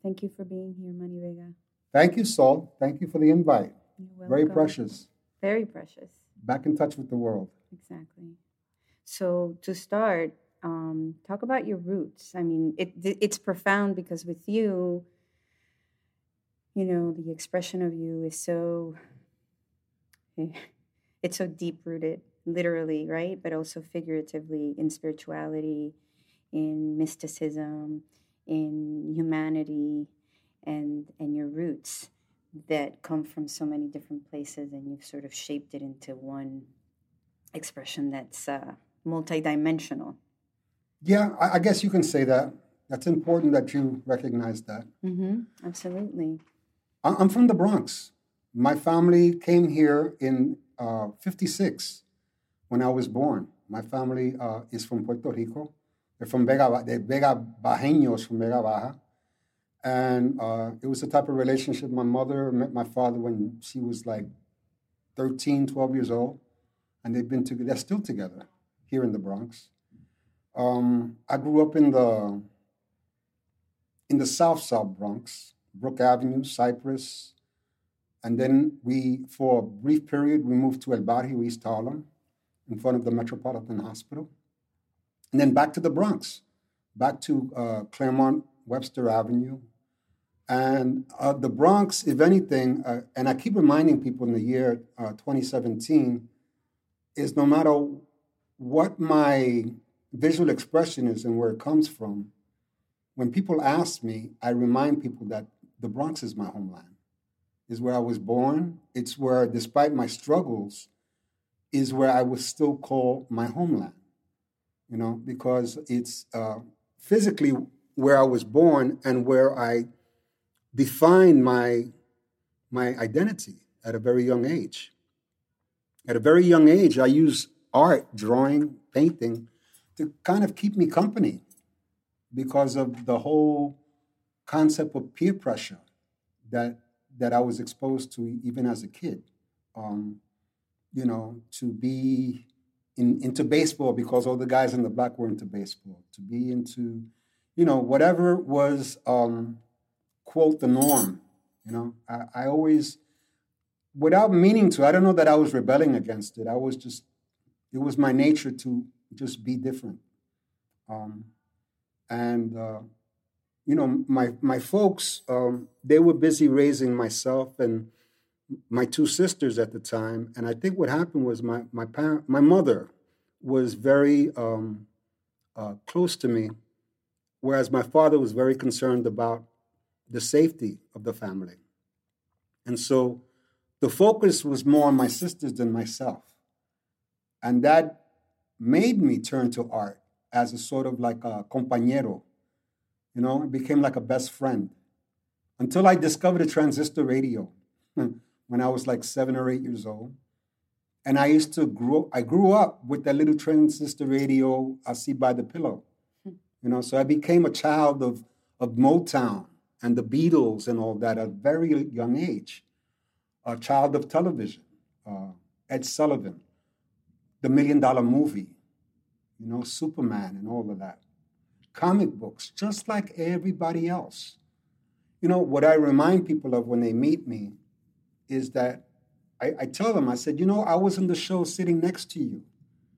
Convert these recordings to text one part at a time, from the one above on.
Thank you for being here, Manny Vega. Thank you, Sol. Thank you for the invite. You're Very welcome. precious. Very precious. Back in touch with the world. Exactly. So to start, talk about your roots. I mean, it's profound because with you, the expression of you is so it's so deep rooted, literally, right? But also figuratively in spirituality, in mysticism, in humanity, and your roots that come from so many different places, and you've sort of shaped it into one expression that's multidimensional. Yeah, I guess you can say that. That's important that you recognize that. Absolutely. I'm from the Bronx. My family came here in 56 when I was born. My family is from Puerto Rico. They're from they're Vega Bajeños from Vega Baja. And it was the type of relationship. My mother met my father when she was like 13, 12 years old. And they're still together here in the Bronx. I grew up in the South Bronx, Brook Avenue, Cypress. And then for a brief period, we moved to El Barrio, East Harlem, in front of the Metropolitan Hospital. And then back to the Bronx, back to Claremont, Webster Avenue. And the Bronx, if anything, and I keep reminding people in the year 2017, is no matter what my visual expression is and where it comes from, when people ask me, I remind people that the Bronx is my homeland. Is where I was born. It's where, despite my struggles, is where I would still call my homeland, because it's physically where I was born and where I defined my identity at a very young age. At a very young age, I use art, drawing, painting, to kind of keep me company because of the whole concept of peer pressure that I was exposed to even as a kid. To be into baseball because all the guys in the block were into baseball, to be into, whatever was, quote, the norm. I always, without meaning to, I don't know that I was rebelling against it. It was my nature to just be different. My folks, they were busy raising myself and my two sisters at the time. And I think what happened was my mother was very close to me, whereas my father was very concerned about the safety of the family. And so the focus was more on my sisters than myself. And that made me turn to art as a sort of like a compañero. It became like a best friend until I discovered a transistor radio when I was like 7 or 8 years old. And I grew up with that little transistor radio I see by the pillow. So I became a child of Motown and the Beatles and all that at a very young age. A child of television, Ed Sullivan, The $1 Million Movie, Superman and all of that. Comic books, just like everybody else. What I remind people of when they meet me is that I tell them, I said, I was in the show sitting next to you.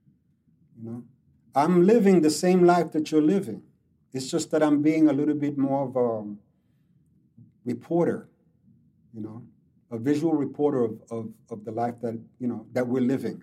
I'm living the same life that you're living. It's just that I'm being a little bit more of a reporter, a visual reporter of the life that, that we're living,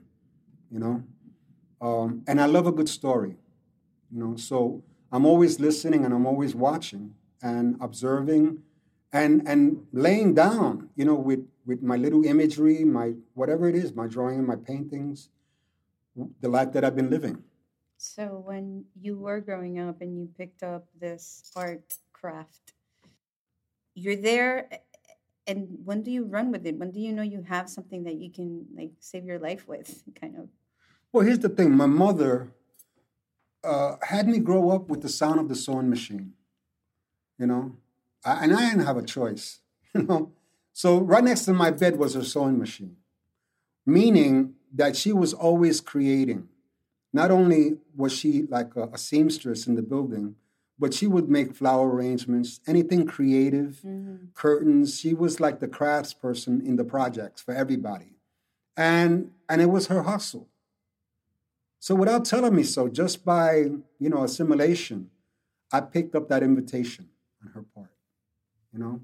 and I love a good story, so I'm always listening and I'm always watching and observing and laying down, with my little imagery, my whatever it is, my drawing and my paintings, the life that I've been living. So when you were growing up and you picked up this art craft, you're there, and when do you run with it? When do you know you have something that you can like save your life with, kind of? Well, here's the thing. My mother had me grow up with the sound of the sewing machine, and I didn't have a choice, So right next to my bed was her sewing machine, meaning that she was always creating. Not only was she like a seamstress in the building, but she would make flower arrangements, anything creative, curtains. She was like the crafts person in the projects for everybody. And it was her hustle. So without telling me so, just by, assimilation, I picked up that invitation on her part, you know.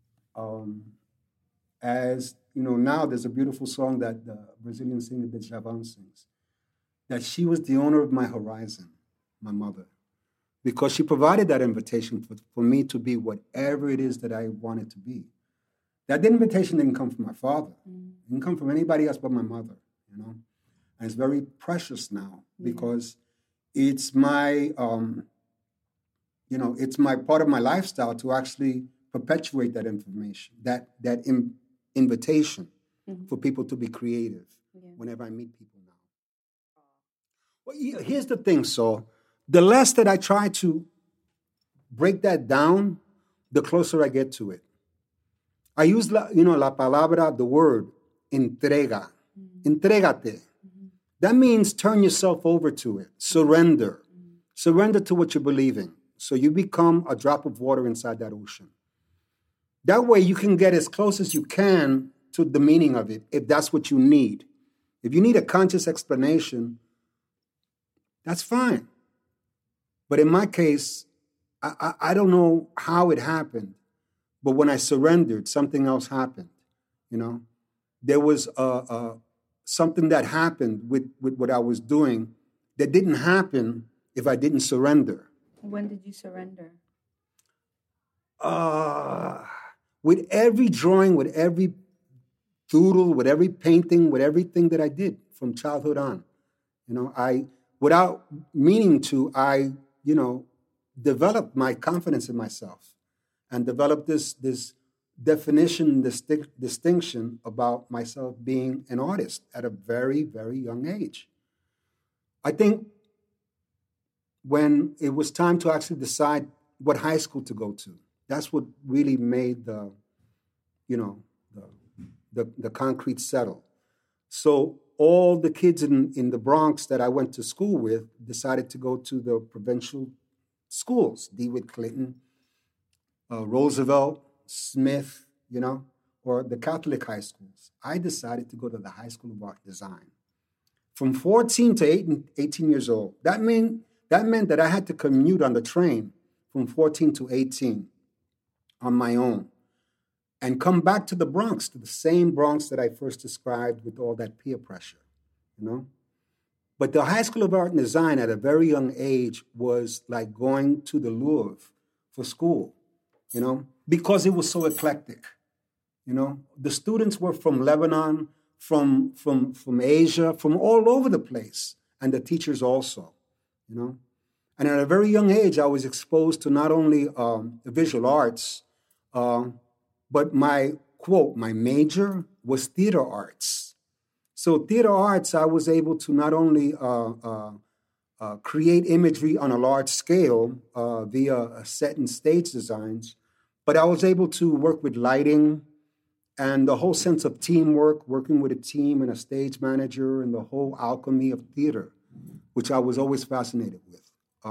As now there's a beautiful song that the Brazilian singer Djavan sings, that she was the owner of my horizon, my mother, because she provided that invitation for me to be whatever it is that I wanted to be. That invitation didn't come from my father. It didn't come from anybody else but my mother, And it's very precious now because it's my, it's my part of my lifestyle to actually perpetuate that information, that invitation for people to be creative whenever I meet people now. Well, here's the thing, so the less that I try to break that down, the closer I get to it. I use la palabra, the word, entrega. Entrégate. That means turn yourself over to it. Surrender. Surrender to what you believe in. So you become a drop of water inside that ocean. That way you can get as close as you can to the meaning of it, if that's what you need. If you need a conscious explanation, that's fine. But in my case, I don't know how it happened, but when I surrendered, something else happened. There was something that happened with what I was doing that didn't happen if I didn't surrender. When did you surrender? With every drawing, with every doodle, with every painting, with everything that I did from childhood on. I, without meaning to, I developed my confidence in myself and developed this definition, distinction about myself being an artist at a very, very young age. I think when it was time to actually decide what high school to go to, that's what really made the concrete settle. So all the kids in the Bronx that I went to school with decided to go to the provincial schools, DeWitt Clinton, Roosevelt, Smith, or the Catholic high schools. I decided to go to the High School of Art Design. From 14 to 18 years old, that meant that I had to commute on the train from 14 to 18 on my own and come back to the Bronx, to the same Bronx that I first described with all that peer pressure, But the High School of Art and Design at a very young age was like going to the Louvre for school, because it was so eclectic. The students were from Lebanon, from Asia, from all over the place, and the teachers also, And at a very young age, I was exposed to not only the visual arts, but my major was theater arts. So theater arts, I was able to not only create imagery on a large scale via set and stage designs, but I was able to work with lighting and the whole sense of teamwork, working with a team and a stage manager and the whole alchemy of theater, which I was always fascinated with.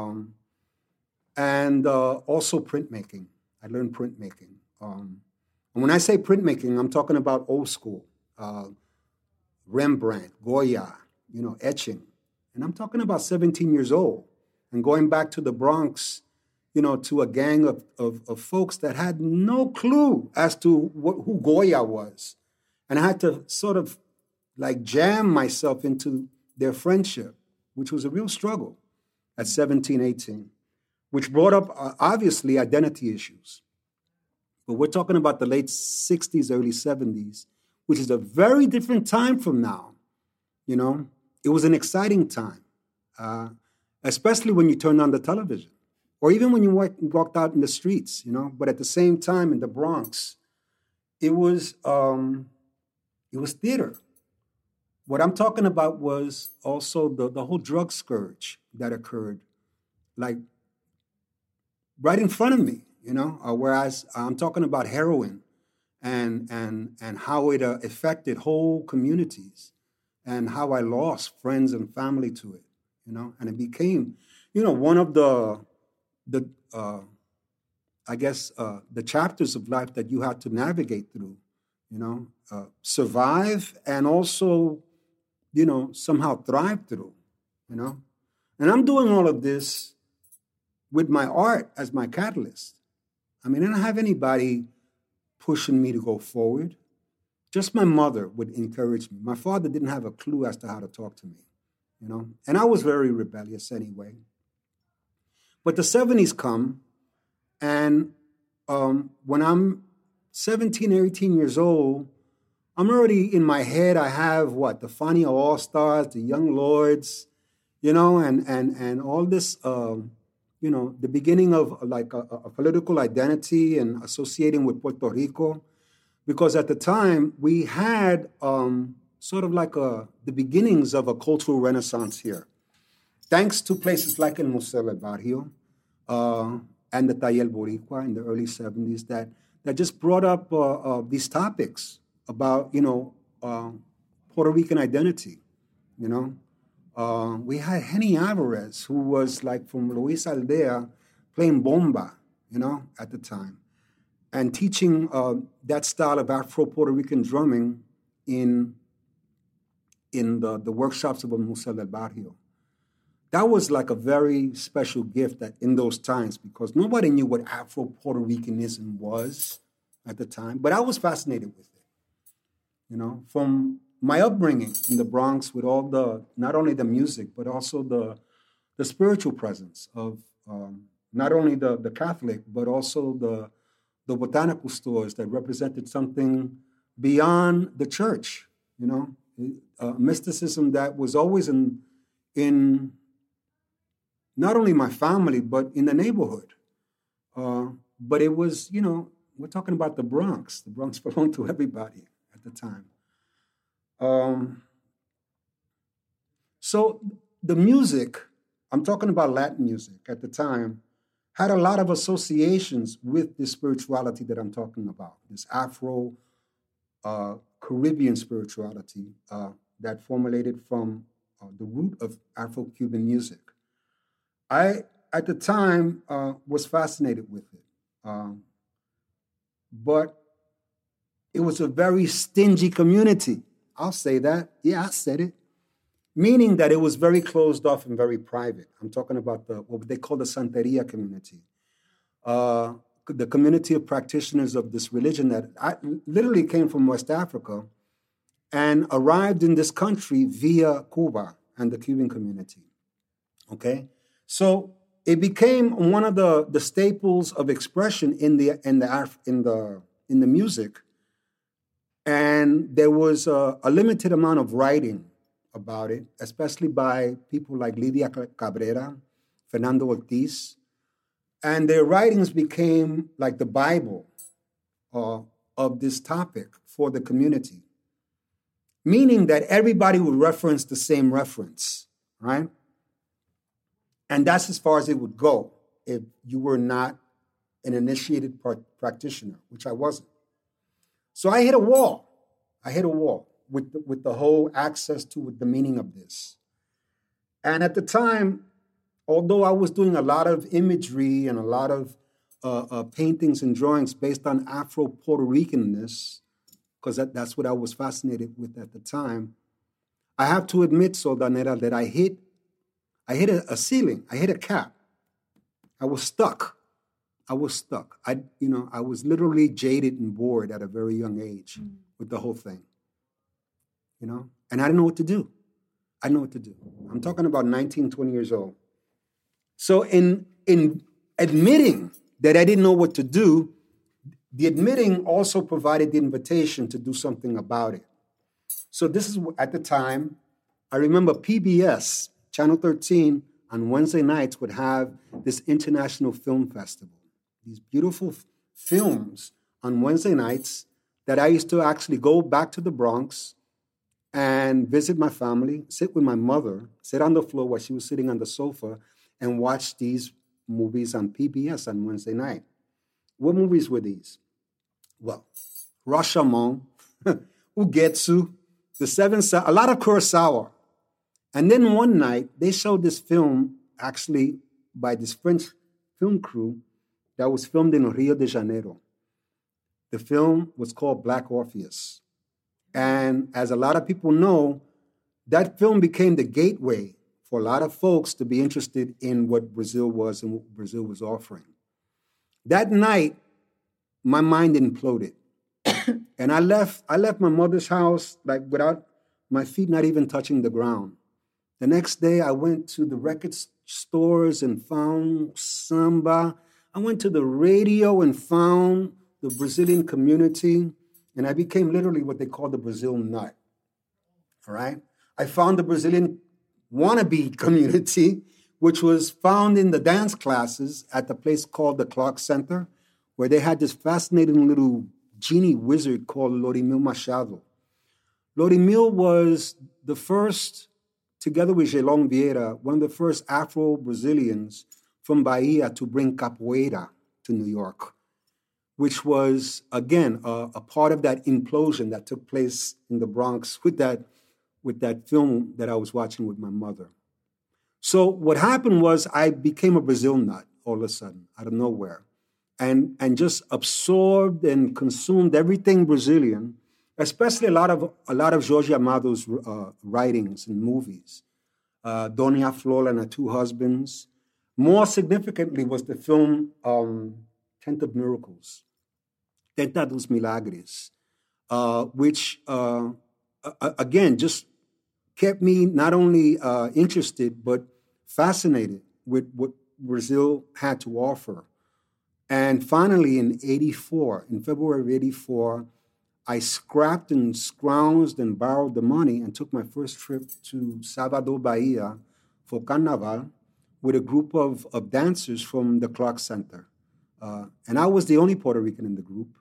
And also printmaking. I learned printmaking. And when I say printmaking, I'm talking about old school, Rembrandt, Goya, etching. And I'm talking about 17 years old and going back to the Bronx, to a gang of folks that had no clue as to who Goya was. And I had to sort of like jam myself into their friendship, which was a real struggle at 17, 18, which brought up, obviously, identity issues. But we're talking about the late 60s, early 70s, which is a very different time from now. It was an exciting time, especially when you turned on the television or even when you walked out in the streets, But at the same time in the Bronx, it was theater. What I'm talking about was also the whole drug scourge that occurred, like right in front of me, whereas I'm talking about heroin and how it affected whole communities and how I lost friends and family to it, And it became, one of the I guess the chapters of life that you had to navigate through, survive and also, somehow thrive through, And I'm doing all of this with my art as my catalyst. I mean, I don't have anybody pushing me to go forward. Just my mother would encourage me. My father didn't have a clue as to how to talk to me, And I was very rebellious anyway. But the 70s come, and when I'm 17, 18 years old, I'm already in my head. I have the Fania All-Stars, the Young Lords, and all this, the beginning of like a political identity and associating with Puerto Rico. Because at the time, we had sort of like the beginnings of a cultural renaissance here. Thanks to places like El Museo del Barrio and the Taller Boricua in the early 70s that just brought up these topics about, Puerto Rican identity, We had Henny Alvarez, who was like from Luis Aldea, playing bomba, at the time, and teaching that style of Afro-Puerto Rican drumming in the workshops of El Museo del Barrio. That was like a very special gift that in those times, because nobody knew what Afro-Puerto Ricanism was at the time, but I was fascinated with it, from my upbringing in the Bronx with all not only the music, but also the spiritual presence of not only the Catholic, but also the botanical stores that represented something beyond the church, mysticism that was always in not only my family, but in the neighborhood. But it was, we're talking about the Bronx. The Bronx belonged to everybody at the time. So the music, I'm talking about Latin music at the time, had a lot of associations with this spirituality that I'm talking about, this Afro Caribbean spirituality that formulated from the root of Afro-Cuban music. I, at the time, was fascinated with it. But it was a very stingy community. I'll say that. Yeah, I said it. Meaning that it was very closed off and very private. I'm talking about what they call the Santeria community. The community of practitioners of this religion that literally came from West Africa and arrived in this country via Cuba and the Cuban community. Okay? So it became one of the staples of expression in the music, and there was a limited amount of writing about it, especially by people like Lidia Cabrera, Fernando Ortiz, and their writings became like the Bible of this topic for the community, meaning that everybody would reference the same reference, right? And that's as far as it would go if you were not an initiated practitioner, which I wasn't. So I hit a wall. With the whole access to the meaning of this. And at the time, although I was doing a lot of imagery and a lot of paintings and drawings based on Afro-Puerto Ricanness, because that's what I was fascinated with at the time, I have to admit, Soldanera, that I hit a ceiling. I hit a cap. I was stuck. I was literally jaded and bored at a very young age with the whole thing. And I didn't know what to do. I'm talking about 19, 20 years old. So in admitting that I didn't know what to do, the admitting also provided the invitation to do something about it. So this is at the time, I remember PBS, Channel 13, on Wednesday nights would have this international film festival. These beautiful films on Wednesday nights that I used to actually go back to the Bronx and visit my family, sit with my mother, sit on the floor while she was sitting on the sofa, and watch these movies on PBS on Wednesday night. What movies were these? Well, Rashomon, Ugetsu, a lot of Kurosawa. And then one night, they showed this film, actually, by this French film crew that was filmed in Rio de Janeiro. The film was called Black Orpheus. And as a lot of people know, that film became the gateway for a lot of folks to be interested in what Brazil was and what Brazil was offering. That night, my mind imploded. And I left my mother's house like without my feet not even touching the ground. The next day, I went to the record stores and found samba. I went to the radio and found the Brazilian community, and I became literally what they call the Brazil nut. All right? I found the Brazilian wannabe community, which was found in the dance classes at the place called the Clark Center, where they had this fascinating little genie wizard called Lorimil Machado. Lorimil was the first, together with Gelon Vieira, one of the first Afro-Brazilians from Bahia to bring capoeira to New York, which was, again, a part of that implosion that took place in the Bronx with that film that I was watching with my mother. So what happened was I became a Brazil nut all of a sudden, out of nowhere, and just absorbed and consumed everything Brazilian, especially a lot of Jorge Amado's writings and movies. Doña Flor and Her Two Husbands. More significantly was the film Tent of Miracles, Tenta dos Milagres, which, again, just kept me not only interested, but fascinated with what Brazil had to offer. And finally, in February of 84, I scrapped and scrounged and borrowed the money and took my first trip to Salvador, Bahia for Carnaval with a group of dancers from the Clark Center. And I was the only Puerto Rican in the group,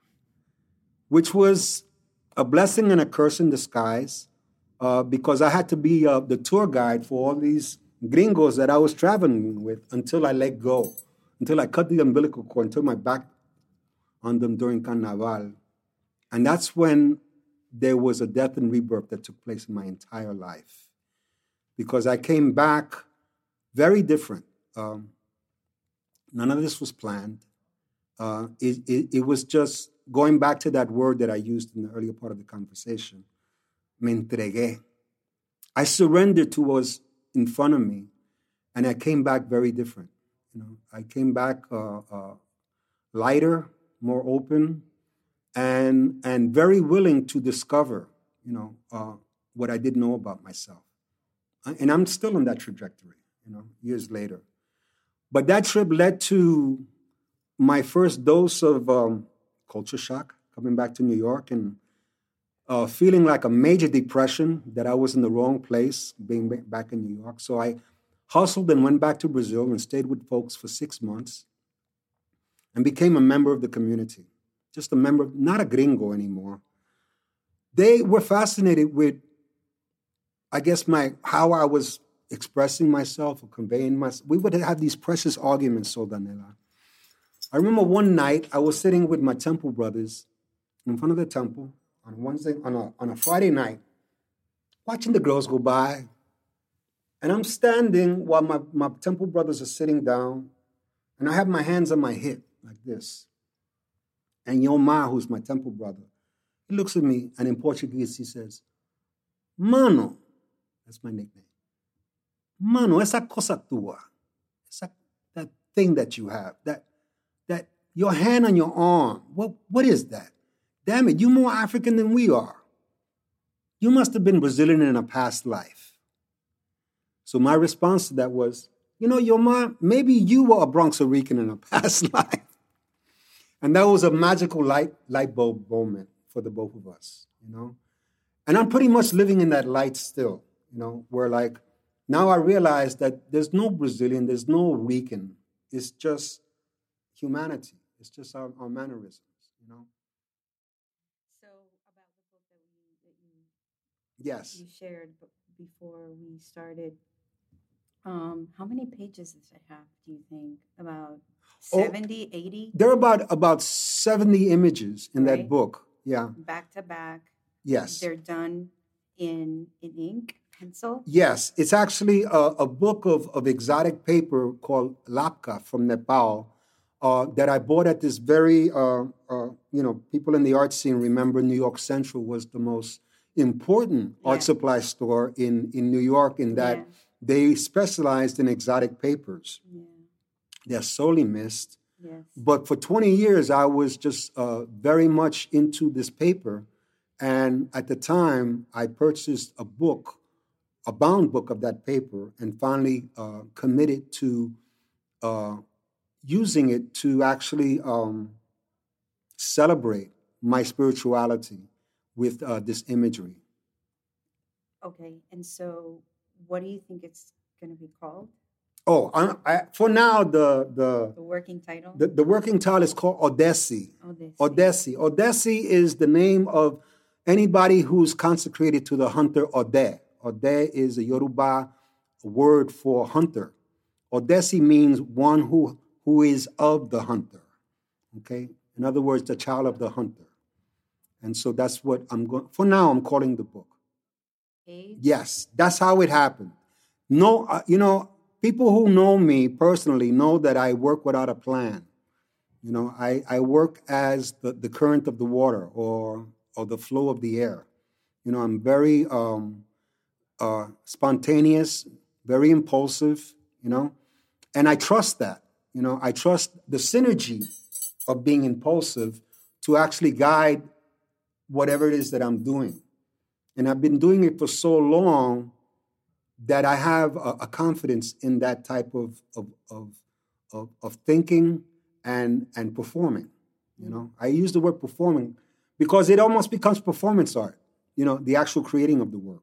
which was a blessing and a curse in disguise, because I had to be the tour guide for all these gringos that I was traveling with until I let go, until I cut the umbilical cord and turned my back on them during Carnaval. And that's when there was a death and rebirth that took place in my entire life, because I came back very different. None of this was planned. It was just going back to that word that I used in the earlier part of the conversation, me entregué. I surrendered to what was in front of me, and I came back very different. I came back lighter, more open, and very willing to discover, what I didn't know about myself. And I'm still on that trajectory, years later. But that trip led to my first dose of culture shock, coming back to New York and feeling like a major depression that I was in the wrong place, being back in New York. So I hustled and went back to Brazil and stayed with folks for 6 months and became a member of the community. Just a member, not a gringo anymore. They were fascinated with, I guess, how I was expressing myself or conveying myself. We would have these precious arguments, Soldanella. I remember one night I was sitting with my temple brothers in front of the temple on a Friday night, watching the girls go by. And I'm standing while my temple brothers are sitting down, and I have my hands on my hip like this. And Yomar, who's my temple brother, he looks at me, and in Portuguese he says, "Mano," that's my nickname. "Mano, essa cosa tua, that thing that you have, that your hand on your arm, what is that? Damn it, you're more African than we are. You must have been Brazilian in a past life." So my response to that was, Yomar, maybe you were a Bronx Rican in a past life. And that was a magical light bulb moment for the both of us, And I'm pretty much living in that light still, where now I realize that there's no Brazilian, there's no Rican. It's just humanity. It's just our mannerisms, So about the book that Yes. you shared before we started, how many pages does it have, do you think? About 70, 80? There are about 70 images in that book. Yeah. Back to back. Yes. They're done in ink, pencil? Yes. It's actually a book of exotic paper called lapka from Nepal that I bought at this very, people in the art scene remember New York Central was the most important art supply store in New York, in that they specialized in exotic papers. Yeah. They're sorely missed. Yes. But for 20 years, I was just very much into this paper. And at the time, I purchased a bound book of that paper, and finally committed to using it to actually celebrate my spirituality with this imagery. Okay. And so what do you think it's going to be called? Oh, for now, The working title? the working title is called Odessi. Odessi. Odessi is the name of anybody who's consecrated to the hunter Ode. Ode is a Yoruba word for hunter. Odessi means one who is of the hunter. Okay? In other words, the child of the hunter. And so that's what for now, I'm calling the book. Okay. Yes, that's how it happened. No, people who know me personally know that I work without a plan. I work as the current of the water or the flow of the air. I'm very spontaneous, very impulsive, and I trust that. I trust the synergy of being impulsive to actually guide whatever it is that I'm doing. And I've been doing it for so long that I have a confidence in that type of thinking and performing. I use the word performing because it almost becomes performance art. The actual creating of the work,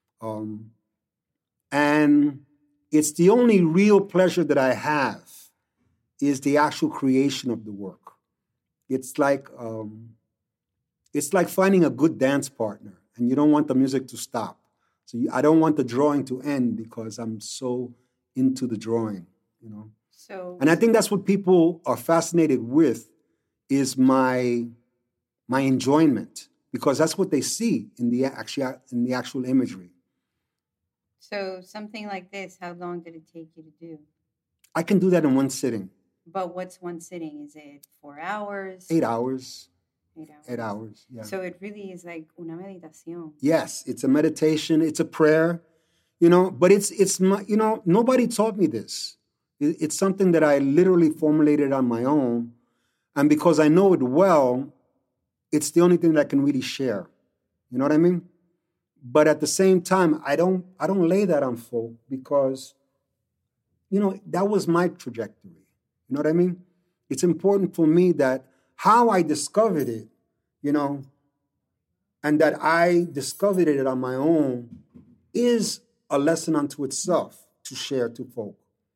and it's the only real pleasure that I have is the actual creation of the work. It's like finding a good dance partner, and you don't want the music to stop. So I don't want the drawing to end because I'm so into the drawing, So, And I think that's what people are fascinated with is my enjoyment, because that's what they see in the actual imagery. so something like this, how long did it take you to do? I can do that in one sitting. But what's one sitting? Is it 4 hours? 8 hours. 8 hours. 8 hours. Yeah. So it really is like una meditación. Yes, it's a meditation. It's a prayer. But it's nobody taught me this. It's something that I literally formulated on my own, and because I know it well, it's the only thing that I can really share. You know what I mean? But at the same time, I don't lay that on folk because, that was my trajectory. You know what I mean? It's important for me that how I discovered it, and that I discovered it on my own is a lesson unto itself to share to folk.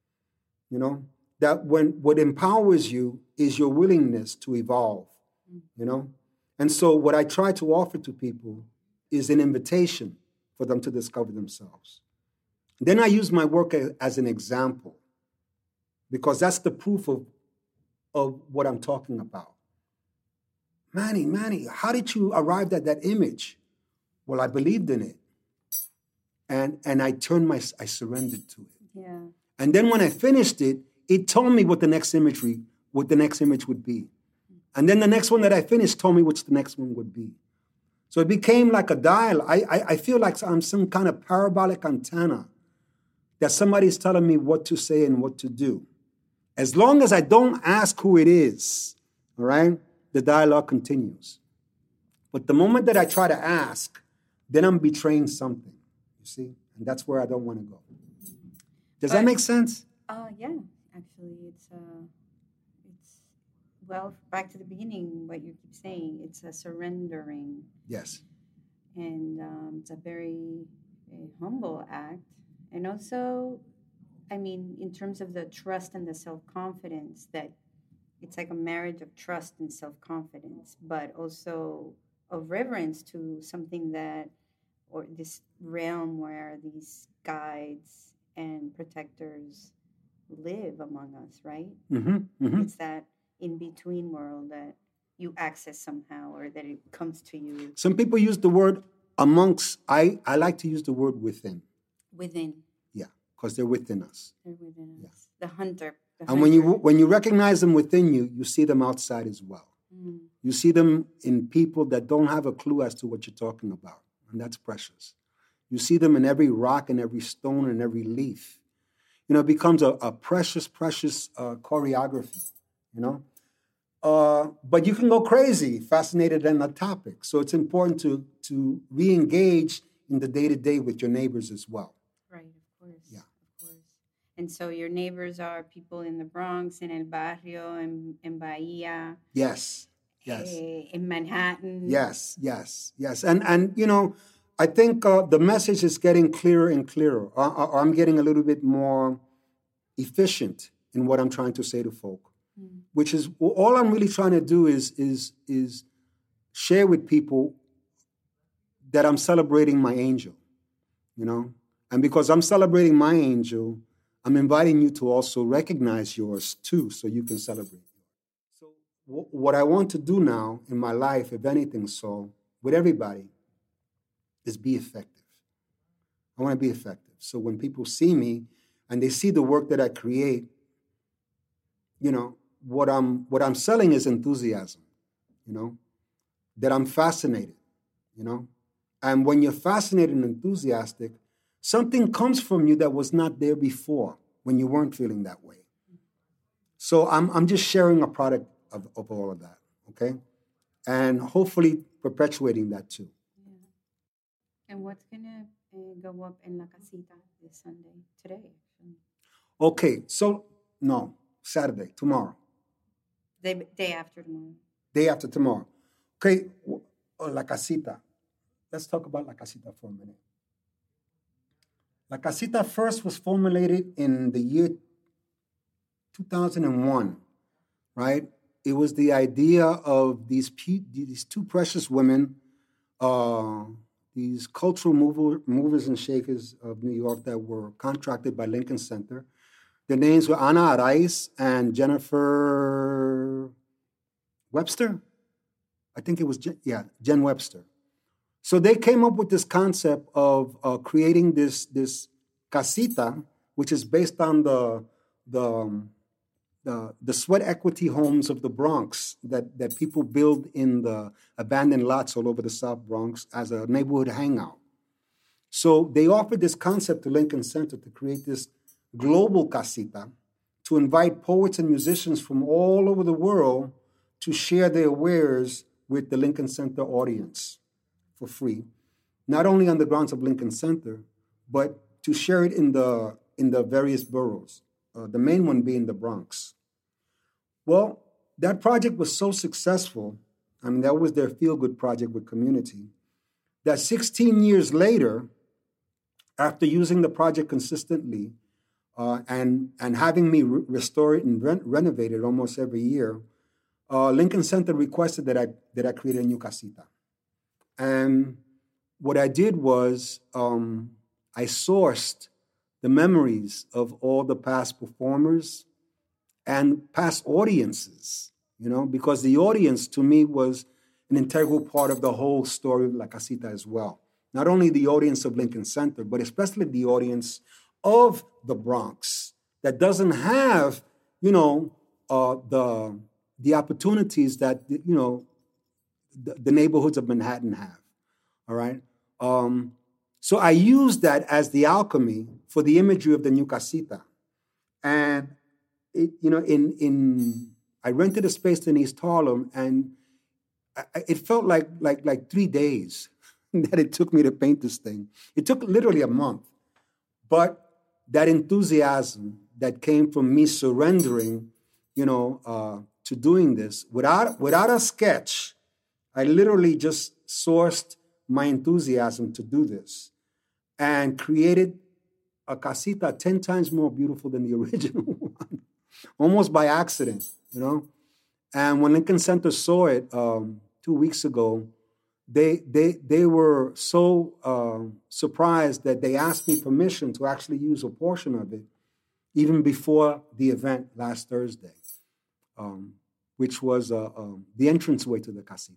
That what empowers you is your willingness to evolve, And so what I try to offer to people is an invitation for them to discover themselves. Then I use my work as an example, because that's the proof of what I'm talking about. Manny, how did you arrive at that image? Well, I believed in it. And I surrendered to it. Yeah. And then when I finished it, it told me what the next image would be. And then the next one that I finished told me which the next one would be. So it became like a dial. I feel like I'm some kind of parabolic antenna that somebody's telling me what to say and what to do. As long as I don't ask who it is, all right, the dialogue continues. But the moment that I try to ask, then I'm betraying something, you see? And that's where I don't want to go. Does that make sense? Yeah, actually, it's well, back to the beginning, what you keep saying, it's a surrendering. Yes. And it's a very humble act. And also, in terms of the trust and the self-confidence, that it's like a marriage of trust and self-confidence, but also of reverence to something or this realm where these guides and protectors live among us, right? Mm-hmm, mm-hmm. It's that in-between world that you access somehow, or that it comes to you. Some people use the word amongst. I like to use the word within. Within. Yeah, because they're within us. They're within us. The hunter And when you recognize them within you, you see them outside as well. Mm. You see them in people that don't have a clue as to what you're talking about, and that's precious. You see them in every rock and every stone and every leaf. You know, it becomes a precious, precious choreography, you know. But you can go crazy, fascinated in a topic. So it's important to re-engage in the day-to-day with your neighbors as well. Right, of course. Yeah. Of course. And so your neighbors are people in the Bronx, in El Barrio, in Bahia. Yes. Yes. In Manhattan. Yes. Yes. Yes. And you know, I think the message is getting clearer and clearer. I'm getting a little bit more efficient in what I'm trying to say to folk. Which is all I'm really trying to do is share with people that I'm celebrating my angel, you know? And because I'm celebrating my angel, I'm inviting you to also recognize yours too, so you can celebrate. So what I want to do now in my life, if anything, so with everybody, is be effective. I want to be effective. So when people see me and they see the work that I create, you know, what I'm selling is enthusiasm, you know, that I'm fascinated, you know. And when you're fascinated and enthusiastic, something comes from you that was not there before when you weren't feeling that way. So I'm just sharing a product of all of that, okay? And hopefully perpetuating that too. Yeah. And what's going to go up in La Casita this Sunday, today, actually? Okay, so, no, Saturday, tomorrow. Day after tomorrow. Day after tomorrow. Okay, La Casita. Let's talk about La Casita for a minute. La Casita first was formulated in the year 2001, right? It was the idea of these two precious women, these cultural movers and shakers of New York that were contracted by Lincoln Center. Their names were Ana Araiz and Jennifer Webster. I think it was, Jen Webster. So they came up with this concept of creating this casita, which is based on the sweat equity homes of the Bronx that people build in the abandoned lots all over the South Bronx as a neighborhood hangout. So they offered this concept to Lincoln Center to create this global casita to invite poets and musicians from all over the world to share their wares with the Lincoln Center audience for free, not only on the grounds of Lincoln Center, but to share it in the various boroughs, the main one being the Bronx. Well, that project was so successful, I mean, that was their feel-good project with community, that 16 years later, after using the project consistently, and having me restore it and renovate it almost every year, Lincoln Center requested that I create a new casita. And what I did was I sourced the memories of all the past performers and past audiences, you know, because the audience to me was an integral part of the whole story of La Casita as well. Not only the audience of Lincoln Center, but especially the audience of the Bronx that doesn't have, you know, the opportunities that, you know, the neighborhoods of Manhattan have. All right. So I used that as the alchemy for the imagery of the new casita, and it, you know, I rented a space in East Harlem, and it felt like 3 days that it took me to paint this thing. It took literally a month, but that enthusiasm that came from me surrendering, you know, to doing this without a sketch, I literally just sourced my enthusiasm to do this and created a casita 10 times more beautiful than the original one, almost by accident, you know. And when Lincoln Center saw it 2 weeks ago, they were so surprised that they asked me permission to actually use a portion of it even before the event last Thursday, which was the entranceway to the casita.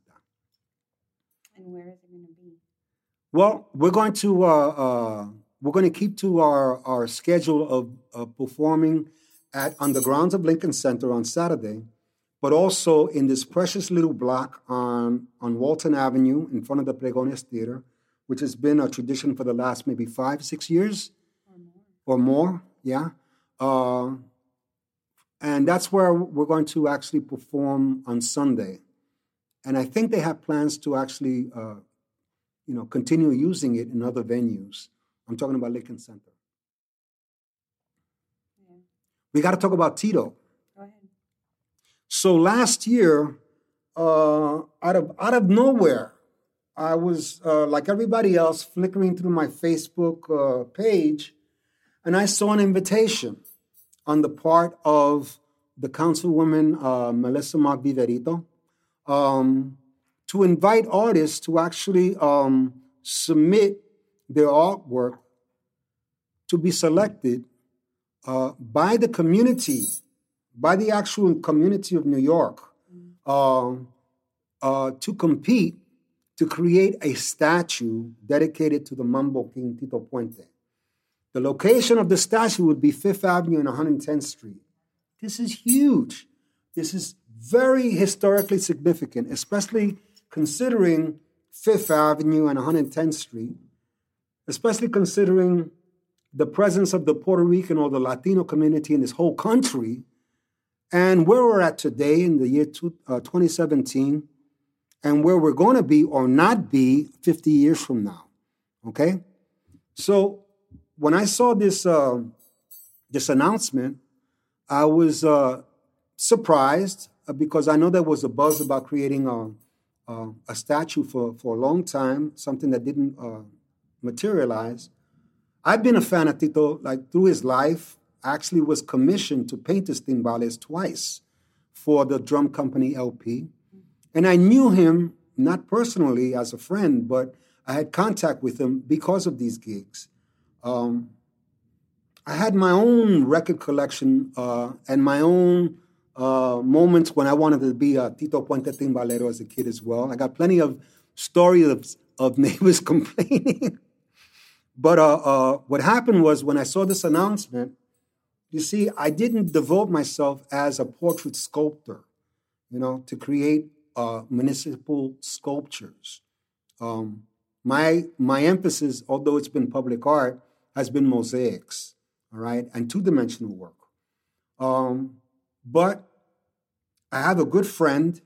And where is it going to be? Well, we're going to keep to our schedule of performing on the grounds of Lincoln Center on Saturday, but also in this precious little block on Walton Avenue in front of the Pregones Theater, which has been a tradition for the last maybe 5-6 years or more. Yeah. And that's where we're going to actually perform on Sunday. And I think they have plans to actually, continue using it in other venues. I'm talking about Lincoln Center. Yeah. We got to talk about Tito. Go ahead. So last year, out of nowhere, I was like everybody else flickering through my Facebook page, and I saw an invitation on the part of the Councilwoman Melissa Mark Viverito to invite artists to actually submit their artwork to be selected by the community, by the actual community of New York, to compete to create a statue dedicated to the Mambo King Tito Puente. The location of the statue would be 5th Avenue and 110th Street. This is huge. This is very historically significant, especially considering 5th Avenue and 110th Street, especially considering the presence of the Puerto Rican or the Latino community in this whole country, and where we're at today in the year 2017, and where we're going to be or not be 50 years from now, okay? So when I saw this announcement, I was surprised because I know there was a buzz about creating a statue for a long time, something that didn't materialize. I've been a fan of Tito like through his life. I actually was commissioned to paint his timbales twice for the drum company LP. And I knew him, not personally as a friend, but I had contact with him because of these gigs. I had my own record collection and my own moments when I wanted to be a Tito Puente timbalero as a kid as well. I got plenty of stories of neighbors complaining. But what happened was when I saw this announcement, you see, I didn't devote myself as a portrait sculptor, to create municipal sculptures. My emphasis, although it's been public art, has been mosaics, all right, and two-dimensional work. But I have a good friend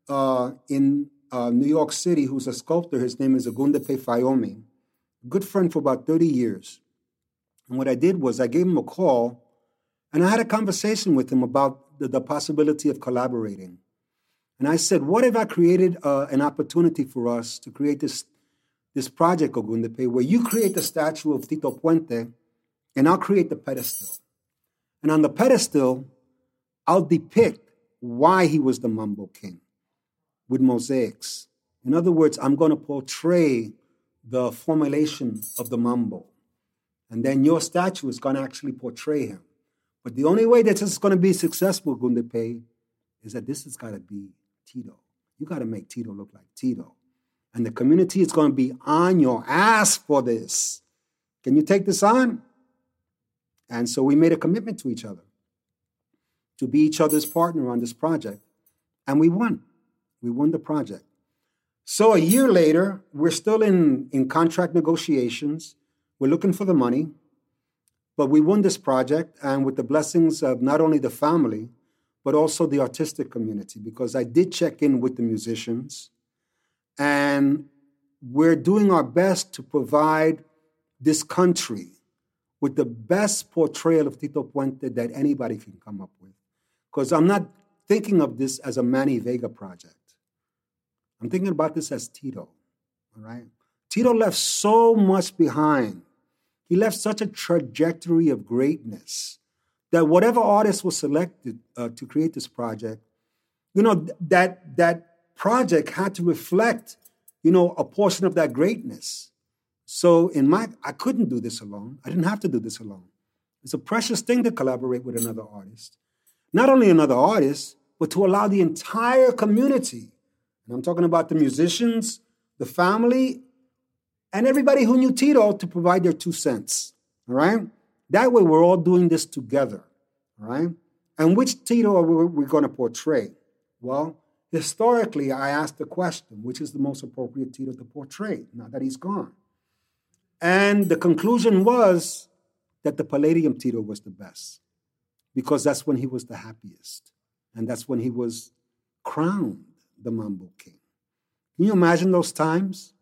in New York City who's a sculptor. His name is Agundepe Fayomi. Good friend for about 30 years. And what I did was I gave him a call, and I had a conversation with him about the possibility of collaborating. And I said, what if I created an opportunity for us to create this project, Agundepe, where you create the statue of Tito Puente, and I'll create the pedestal. And on the pedestal, I'll depict why he was the Mambo King with mosaics. In other words, I'm going to portray the formulation of the Mambo. And then your statue is going to actually portray him. But the only way that this is going to be successful, Agundepe, is that this has got to be Tito. You got to make Tito look like Tito. And the community is going to be on your ass for this. Can you take this on? And so we made a commitment to each other to be each other's partner on this project. And we won. We won the project. So a year later, we're still in contract negotiations. We're looking for the money. But we won this project, and with the blessings of not only the family, but also the artistic community, because I did check in with the musicians. And we're doing our best to provide this country with the best portrayal of Tito Puente that anybody can come up with. Because I'm not thinking of this as a Manny Vega project. I'm thinking about this as Tito, all right? Tito left so much behind. He left such a trajectory of greatness that whatever artist was selected to create this project, that project had to reflect, a portion of that greatness. So I couldn't do this alone. I didn't have to do this alone. It's a precious thing to collaborate with another artist. Not only another artist, but to allow the entire community, and I'm talking about the musicians, the family, and everybody who knew Tito, to provide their 2 cents, all right? That way we're all doing this together, all right? And which Tito are we going to portray? Well, historically, I asked the question, which is the most appropriate Tito to portray now that he's gone? And the conclusion was that the Palladium Tito was the best because that's when he was the happiest. And that's when he was crowned the Mambo King. Can you imagine those times?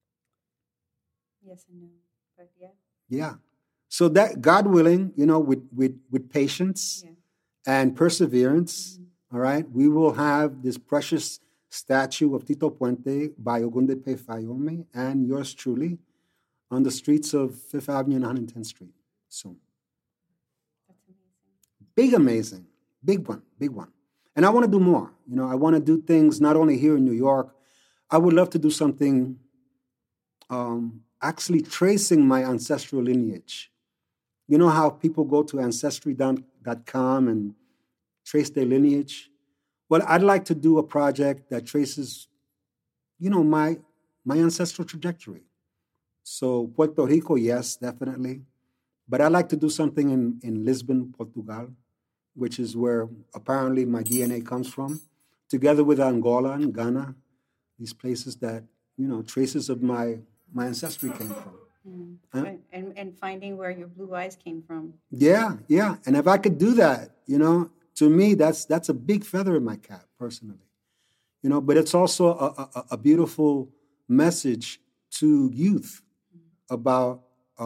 Yes and no, but yeah. Yeah. So that, God willing, with patience and perseverance, all right, we will have this precious statue of Tito Puente by Ogunde Pe Fayome and yours truly on the streets of Fifth Avenue and 110th Street soon. That's amazing. Big, amazing. Big one. And I want to do more. I want to do things not only here in New York. I would love to do something actually tracing my ancestral lineage. You know how people go to ancestry.com and trace their lineage? Well, I'd like to do a project that traces, my ancestral trajectory. So Puerto Rico, yes, definitely. But I'd like to do something in Lisbon, Portugal, which is where apparently my DNA comes from, together with Angola and Ghana, these places that, traces of my ancestry came from. Huh? And finding where your blue eyes came from. Yeah. And if I could do that, to me, that's a big feather in my cap, personally. But it's also a beautiful message to youth about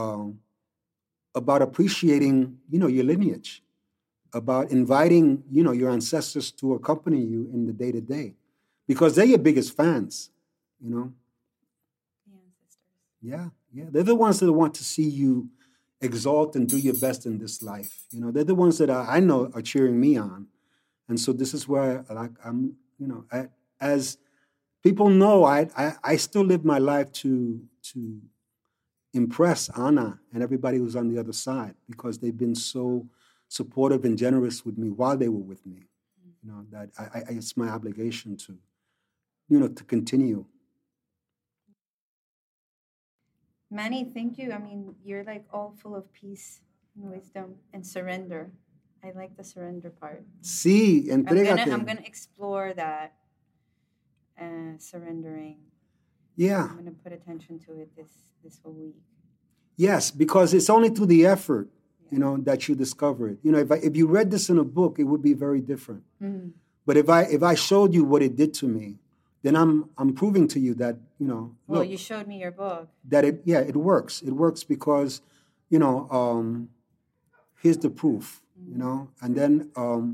appreciating, your lineage, about inviting, your ancestors to accompany you in the day-to-day, because they're your biggest fans, The ancestors. Yeah. They're the ones that want to see you exalt and do your best in this life. They're the ones that I know are cheering me on. And so this is where I'm, as people know, I still live my life to impress Anna and everybody who's on the other side, because they've been so supportive and generous with me while they were with me. That it's my obligation to, to continue. Manny, thank you. I mean, you're like all full of peace and wisdom and surrender. I like the surrender part. Sí, entrégate. I'm gonna explore that surrendering. Yeah. I'm gonna put attention to it this whole week. Yes, because it's only through the effort, that you discover it. If you read this in a book, it would be very different. Mm. But if I showed you what it did to me, then I'm proving to you that, Well, look, you showed me your book. that it works. It works because, here's the proof, and then,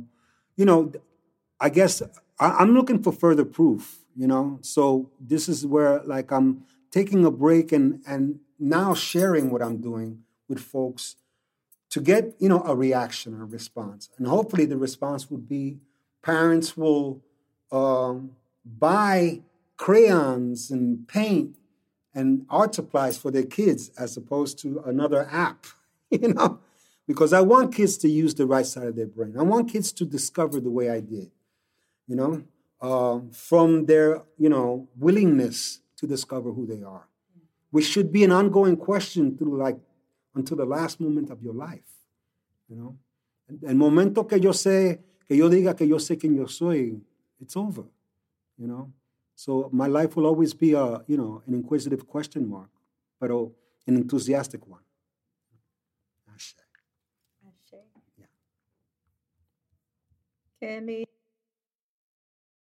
I guess I'm looking for further proof, so this is where I'm taking a break and now sharing what I'm doing with folks to get, a reaction or a response. And hopefully the response would be parents will buy crayons and paint and art supplies for their kids as opposed to another app, because I want kids to use the right side of their brain. I want kids to discover the way I did, from their, willingness to discover who they are, which should be an ongoing question through until the last moment of your life, El momento que yo diga que yo sé quién yo soy, it's over, So my life will always be an inquisitive question mark, but an enthusiastic one. Ashe. Ashe. Yeah. Kelly.